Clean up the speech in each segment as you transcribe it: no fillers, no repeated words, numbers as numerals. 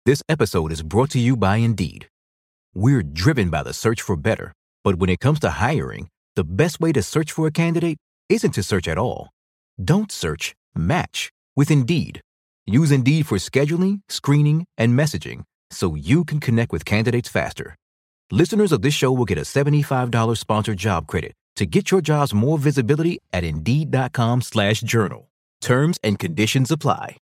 This episode is brought to you by Indeed. We're driven by the search for better, but when it comes to hiring, the best way to search for a candidate isn't to search at all. Don't search, match with Indeed. Use Indeed for scheduling, screening, and messaging so you can connect with candidates faster. Listeners of this show will get a $75 sponsored job credit to get your jobs more visibility at Indeed.com/journal. Terms and conditions apply.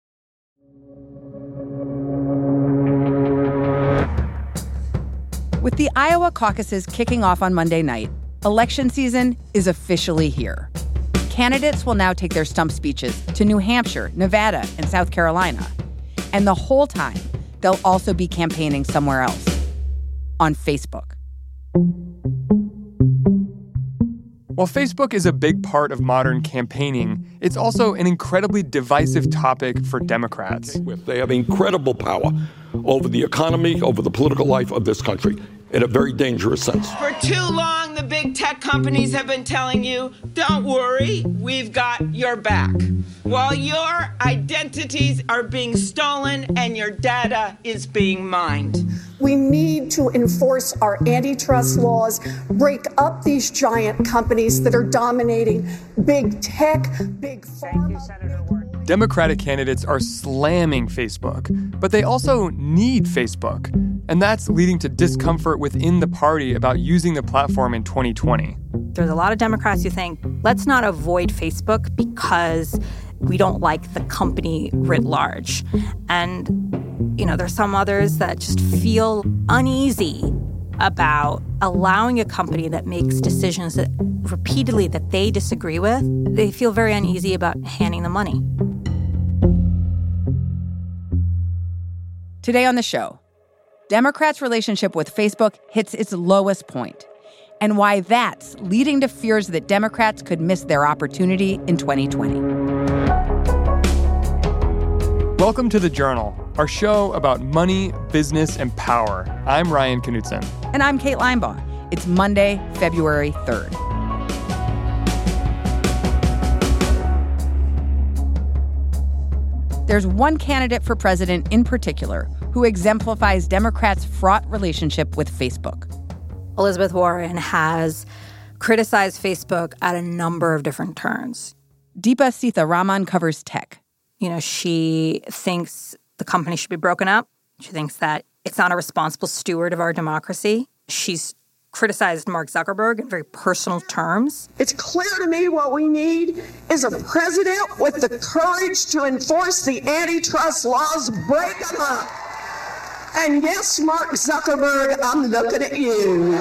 With the Iowa caucuses kicking off on Monday night, election season is officially here. Candidates will now take their stump speeches to New Hampshire, Nevada, and South Carolina. And the whole time, they'll also be campaigning somewhere else, on Facebook. While Facebook is a big part of modern campaigning, it's also an incredibly divisive topic for Democrats. They have incredible power over the economy, over the political life of this country, in a very dangerous sense. For too long, the big tech companies have been telling you, don't worry, we've got your back. While your identities are being stolen and your data is being mined. We need to enforce our antitrust laws, break up these giant companies that are dominating big tech, big pharma. Thank you, Senator Warren. Democratic candidates are slamming Facebook, but they also need Facebook. And that's leading to discomfort within the party about using the platform in 2020. There's a lot of Democrats who think, let's not avoid Facebook because we don't like the company writ large. And, there's some others that just feel uneasy about allowing a company that makes decisions that repeatedly that they disagree with. They feel very uneasy about handing the money. Today on the show, Democrats' relationship with Facebook hits its lowest point, and why that's leading to fears that Democrats could miss their opportunity in 2020. Welcome to The Journal, our show about money, business, and power. I'm Ryan Knutson. And I'm Kate Linebaugh. It's Monday, February 3rd. There's one candidate for president in particular who exemplifies Democrats' fraught relationship with Facebook. Elizabeth Warren has criticized Facebook at a number of different turns. Deepa Seetharaman covers tech. She thinks the company should be broken up. She thinks that it's not a responsible steward of our democracy. She's criticized Mark Zuckerberg in very personal terms. It's clear to me what we need is a president with the courage to enforce the antitrust laws, break them up. And yes, Mark Zuckerberg, I'm looking at you.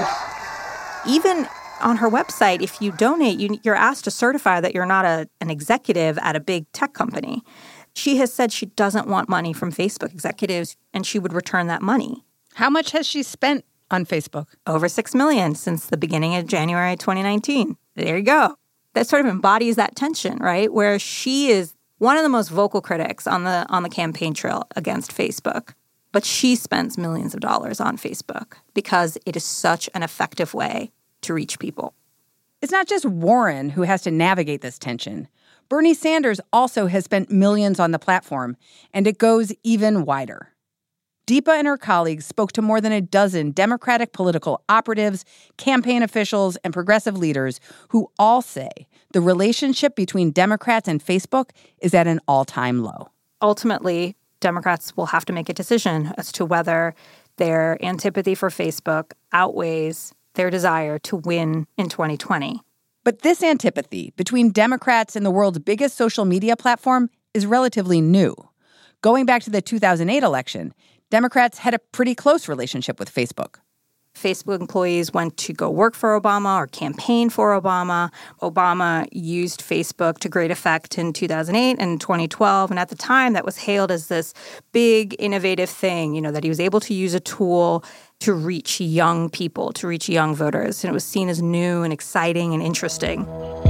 Even on her website, if you donate, you're asked to certify that you're not an executive at a big tech company. She has said she doesn't want money from Facebook executives, and she would return that money. How much has she spent on Facebook? Over $6 million since the beginning of January 2019. There you go. That sort of embodies that tension, right? Where she is one of the most vocal critics on the campaign trail against Facebook. But she spends millions of dollars on Facebook because it is such an effective way to reach people. It's not just Warren who has to navigate this tension. Bernie Sanders also has spent millions on the platform, and it goes even wider. Deepa and her colleagues spoke to more than a dozen Democratic political operatives, campaign officials, and progressive leaders who all say the relationship between Democrats and Facebook is at an all-time low. Ultimately, Democrats will have to make a decision as to whether their antipathy for Facebook outweighs their desire to win in 2020. But this antipathy between Democrats and the world's biggest social media platform is relatively new. Going back to the 2008 election, Democrats had a pretty close relationship with Facebook. Facebook employees went to go work for Obama or campaign for Obama. Obama used Facebook to great effect in 2008 and 2012. And at the time, that was hailed as this big, innovative thing, that he was able to use a tool to reach young people, to reach young voters. And it was seen as new and exciting and interesting.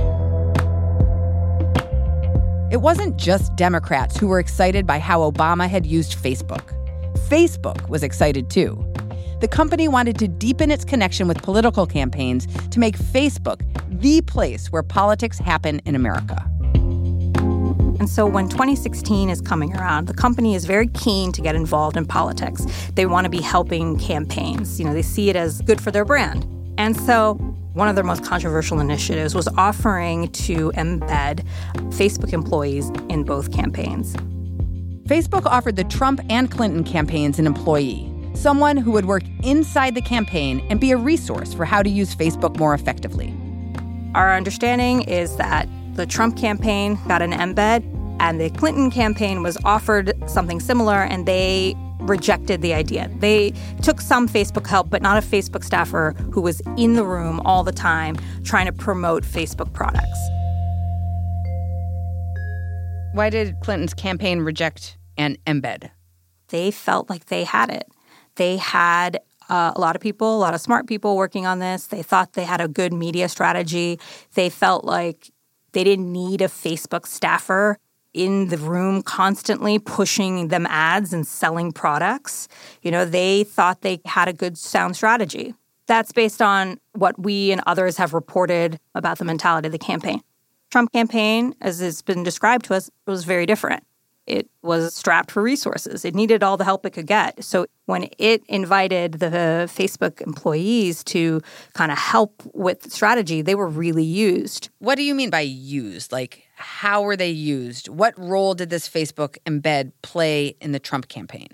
It wasn't just Democrats who were excited by how Obama had used Facebook. Facebook was excited too. The company wanted to deepen its connection with political campaigns to make Facebook the place where politics happen in America. And so when 2016 is coming around, the company is very keen to get involved in politics. They want to be helping campaigns. They see it as good for their brand. And so one of their most controversial initiatives was offering to embed Facebook employees in both campaigns. Facebook offered the Trump and Clinton campaigns an employee, someone who would work inside the campaign and be a resource for how to use Facebook more effectively. Our understanding is that the Trump campaign got an embed, and the Clinton campaign was offered something similar, and they rejected the idea. They took some Facebook help, but not a Facebook staffer who was in the room all the time trying to promote Facebook products. Why did Clinton's campaign reject an embed? They felt like they had it. They had a lot of people, a lot of smart people working on this. They thought they had a good media strategy. They felt like they didn't need a Facebook staffer in the room constantly pushing them ads and selling products. They thought they had a good, sound strategy. That's based on what we and others have reported about the mentality of the campaign. Trump campaign, as it's been described to us, was very different. It was strapped for resources. It needed all the help it could get. So when it invited the Facebook employees to kind of help with the strategy, they were really used. What do you mean by used? Like, how were they used? What role did this Facebook embed play in the Trump campaign?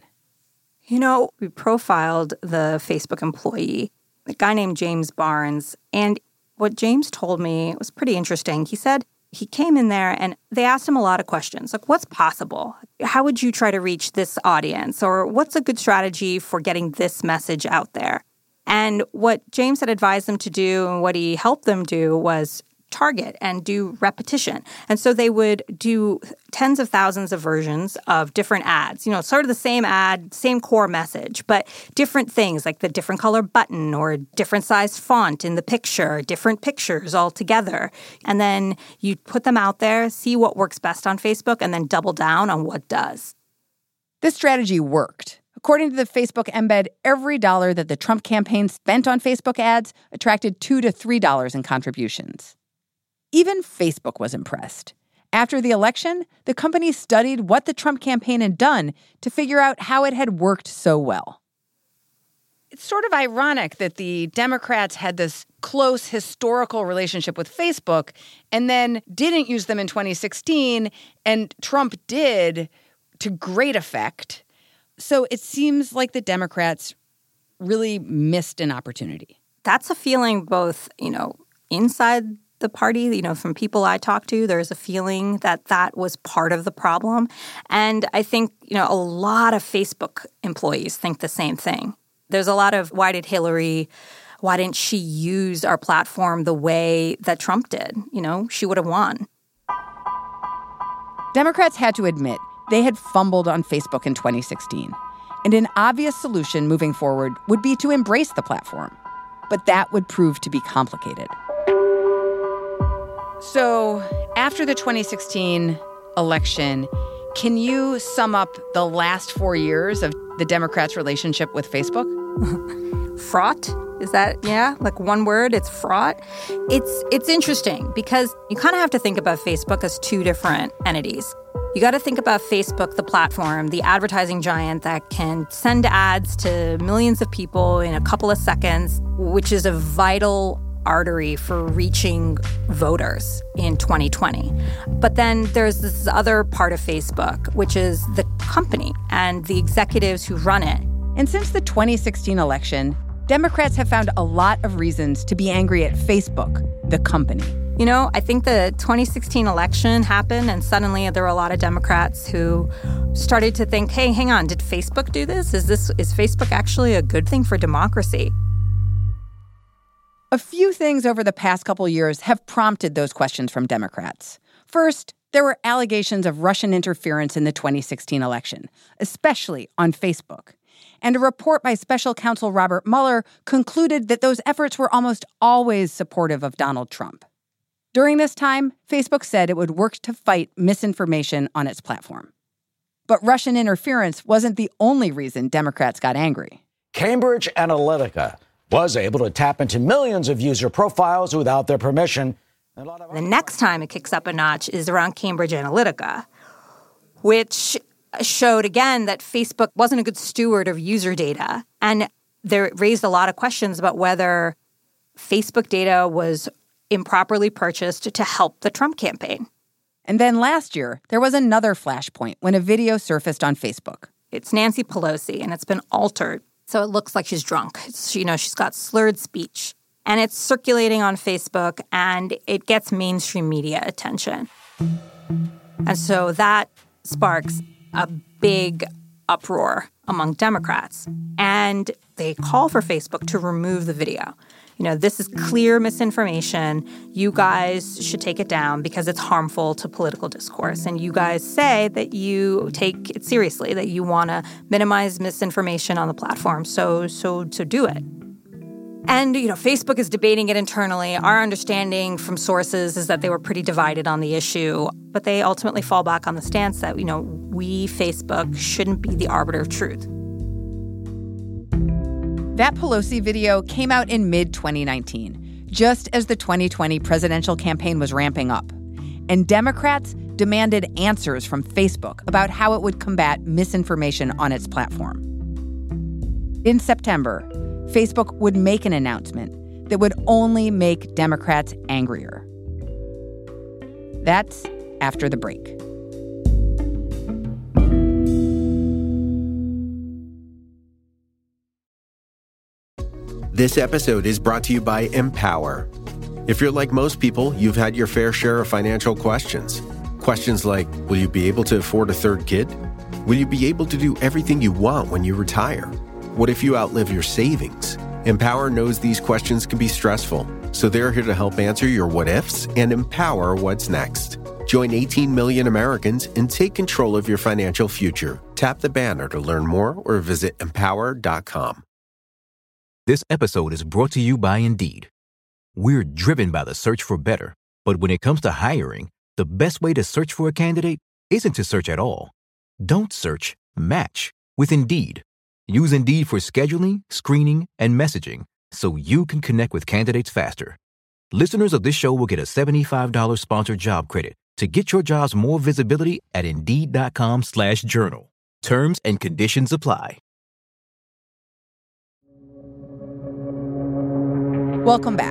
We profiled the Facebook employee, a guy named James Barnes. And what James told me was pretty interesting. He said he came in there and they asked him a lot of questions, like, what's possible? How would you try to reach this audience? Or what's a good strategy for getting this message out there? And what James had advised them to do and what he helped them do was target and do repetition. And so they would do tens of thousands of versions of different ads, sort of the same ad, same core message, but different things like the different color button or different size font in the picture, different pictures all together. And then you put them out there, see what works best on Facebook, and then double down on what does. This strategy worked. According to the Facebook embed, every dollar that the Trump campaign spent on Facebook ads attracted $2 to $3 in contributions. Even Facebook was impressed. After the election, the company studied what the Trump campaign had done to figure out how it had worked so well. It's sort of ironic that the Democrats had this close historical relationship with Facebook and then didn't use them in 2016, and Trump did to great effect. So it seems like the Democrats really missed an opportunity. That's a feeling both, inside the party, from people I talk to, there's a feeling that that was part of the problem. And I think, a lot of Facebook employees think the same thing. There's a lot of, why didn't she use our platform the way that Trump did? She would have won. Democrats had to admit they had fumbled on Facebook in 2016. And an obvious solution moving forward would be to embrace the platform. But that would prove to be complicated. So, after the 2016 election, can you sum up the last 4 years of the Democrats' relationship with Facebook? Fraught? Is that, like one word? It's fraught. It's interesting because you kind of have to think about Facebook as two different entities. You got to think about Facebook, the platform, the advertising giant that can send ads to millions of people in a couple of seconds, which is a vital artery for reaching voters in 2020. But then there's this other part of Facebook, which is the company and the executives who run it. And since the 2016 election, Democrats have found a lot of reasons to be angry at Facebook, the company. I think the 2016 election happened and suddenly there were a lot of Democrats who started to think, hey, hang on, did Facebook do this? Is Facebook actually a good thing for democracy? A few things over the past couple years have prompted those questions from Democrats. First, there were allegations of Russian interference in the 2016 election, especially on Facebook. And a report by special counsel Robert Mueller concluded that those efforts were almost always supportive of Donald Trump. During this time, Facebook said it would work to fight misinformation on its platform. But Russian interference wasn't the only reason Democrats got angry. Cambridge Analytica was able to tap into millions of user profiles without their permission. The next time it kicks up a notch is around Cambridge Analytica, which showed, again, that Facebook wasn't a good steward of user data. And there raised a lot of questions about whether Facebook data was improperly purchased to help the Trump campaign. And then last year, there was another flashpoint when a video surfaced on Facebook. It's Nancy Pelosi, and it's been altered, so it looks like she's drunk. She's got slurred speech. And it's circulating on Facebook, and it gets mainstream media attention. And so that sparks a big uproar among Democrats. And they call for Facebook to remove the video. This is clear misinformation. You guys should take it down because it's harmful to political discourse. And you guys say that you take it seriously, that you want to minimize misinformation on the platform. So do it. And, Facebook is debating it internally. Our understanding from sources is that they were pretty divided on the issue, but they ultimately fall back on the stance that, we, Facebook, shouldn't be the arbiter of truth. That Pelosi video came out in mid-2019, just as the 2020 presidential campaign was ramping up. And Democrats demanded answers from Facebook about how it would combat misinformation on its platform. In September, Facebook would make an announcement that would only make Democrats angrier. That's after the break. This episode is brought to you by Empower. If you're like most people, you've had your fair share of financial questions. Questions like, will you be able to afford a third kid? Will you be able to do everything you want when you retire? What if you outlive your savings? Empower knows these questions can be stressful, so they're here to help answer your what-ifs and empower what's next. Join 18 million Americans and take control of your financial future. Tap the banner to learn more or visit empower.com. This episode is brought to you by Indeed. We're driven by the search for better, but when it comes to hiring, the best way to search for a candidate isn't to search at all. Don't search, match with Indeed. Use Indeed for scheduling, screening, and messaging so you can connect with candidates faster. Listeners of this show will get a $75 sponsored job credit to get your jobs more visibility at Indeed.com/journal. Terms and conditions apply. Welcome back.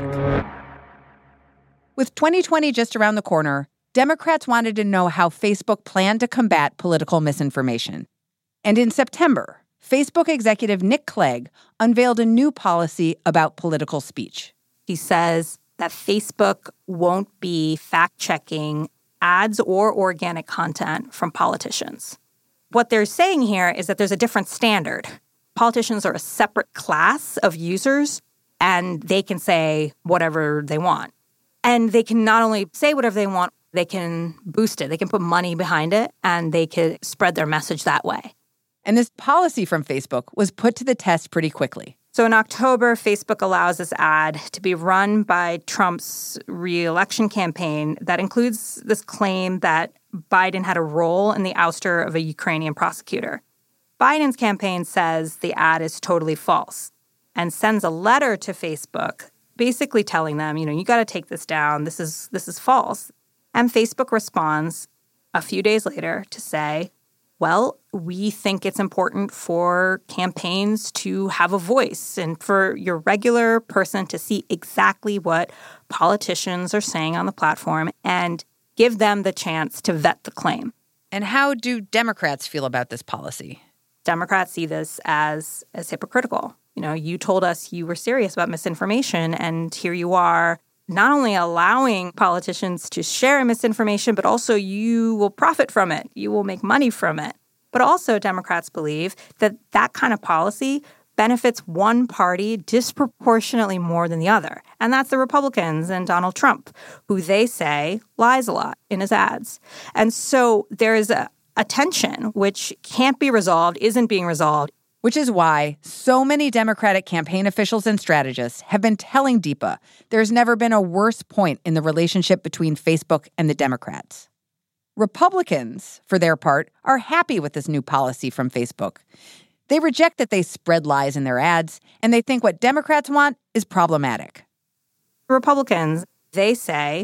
With 2020 just around the corner, Democrats wanted to know how Facebook planned to combat political misinformation. And in September, Facebook executive Nick Clegg unveiled a new policy about political speech. He says that Facebook won't be fact-checking ads or organic content from politicians. What they're saying here is that there's a different standard. Politicians are a separate class of users, and they can say whatever they want. And they can not only say whatever they want, they can boost it. They can put money behind it, and they can spread their message that way. And this policy from Facebook was put to the test pretty quickly. So in October, Facebook allows this ad to be run by Trump's re-election campaign that includes this claim that Biden had a role in the ouster of a Ukrainian prosecutor. Biden's campaign says the ad is totally false and sends a letter to Facebook basically telling them, you got to take this down. This is false. And Facebook responds a few days later to say, well, we think it's important for campaigns to have a voice and for your regular person to see exactly what politicians are saying on the platform and give them the chance to vet the claim. And how do Democrats feel about this policy? Democrats see this as hypocritical. You told us you were serious about misinformation, and here you are not only allowing politicians to share misinformation, but also you will profit from it. You will make money from it. But also Democrats believe that that kind of policy benefits one party disproportionately more than the other. And that's the Republicans and Donald Trump, who they say lies a lot in his ads. And so there's a tension which can't be resolved, isn't being resolved. Which is why so many Democratic campaign officials and strategists have been telling Deepa there's never been a worse point in the relationship between Facebook and the Democrats. Republicans, for their part, are happy with this new policy from Facebook. They reject that they spread lies in their ads, and they think what Democrats want is problematic. Republicans, they say,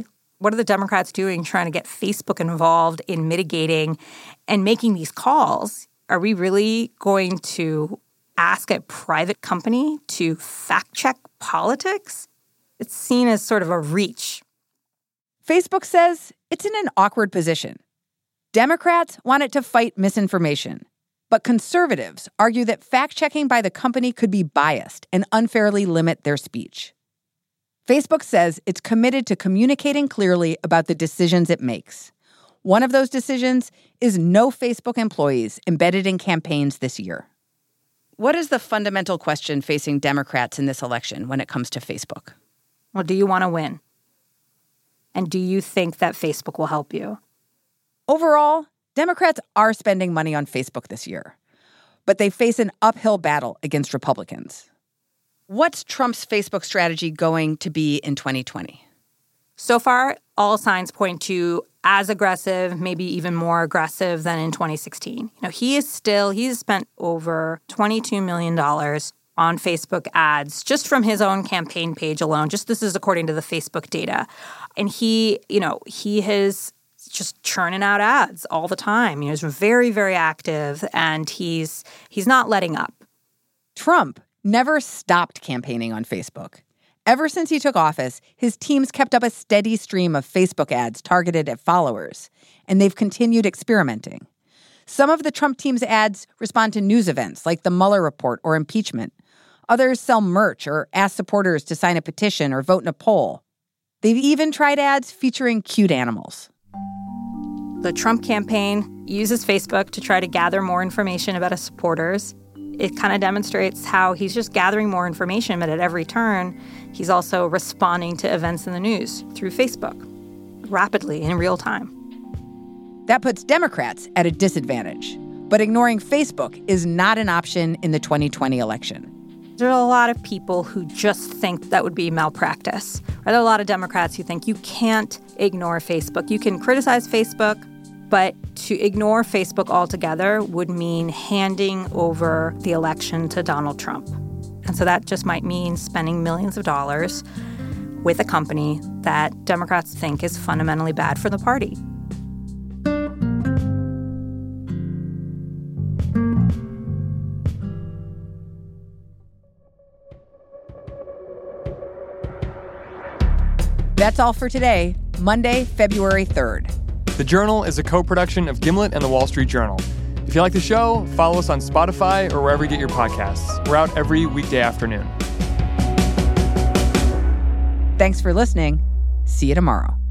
What are the Democrats doing trying to get Facebook involved in mitigating and making these calls? Are we really going to ask a private company to fact-check politics? It's seen as sort of a reach. Facebook says it's in an awkward position. Democrats want it to fight misinformation, but conservatives argue that fact-checking by the company could be biased and unfairly limit their speech. Facebook says it's committed to communicating clearly about the decisions it makes. One of those decisions is no Facebook employees embedded in campaigns this year. What is the fundamental question facing Democrats in this election when it comes to Facebook? Well, do you want to win? And do you think that Facebook will help you? Overall, Democrats are spending money on Facebook this year, but they face an uphill battle against Republicans. What's Trump's Facebook strategy going to be in 2020? So far, all signs point to as aggressive, maybe even more aggressive than in 2016. He's spent over $22 million on Facebook ads just from his own campaign page alone. This is according to the Facebook data. And he has just churning out ads all the time. He's very, very active, and he's not letting up. Trump never stopped campaigning on Facebook. Ever since he took office, his teams kept up a steady stream of Facebook ads targeted at followers, and they've continued experimenting. Some of the Trump team's ads respond to news events like the Mueller report or impeachment. Others sell merch or ask supporters to sign a petition or vote in a poll. They've even tried ads featuring cute animals. The Trump campaign uses Facebook to try to gather more information about his supporters. It kind of demonstrates how he's just gathering more information, but at every turn, he's also responding to events in the news through Facebook, rapidly, in real time. That puts Democrats at a disadvantage, but ignoring Facebook is not an option in the 2020 election. There are a lot of people who just think that would be malpractice. There are a lot of Democrats who think you can't ignore Facebook. You can criticize Facebook, but to ignore Facebook altogether would mean handing over the election to Donald Trump. And so that just might mean spending millions of dollars with a company that Democrats think is fundamentally bad for the party. That's all for today, Monday, February 3rd. The Journal is a co-production of Gimlet and The Wall Street Journal. If you like the show, follow us on Spotify or wherever you get your podcasts. We're out every weekday afternoon. Thanks for listening. See you tomorrow.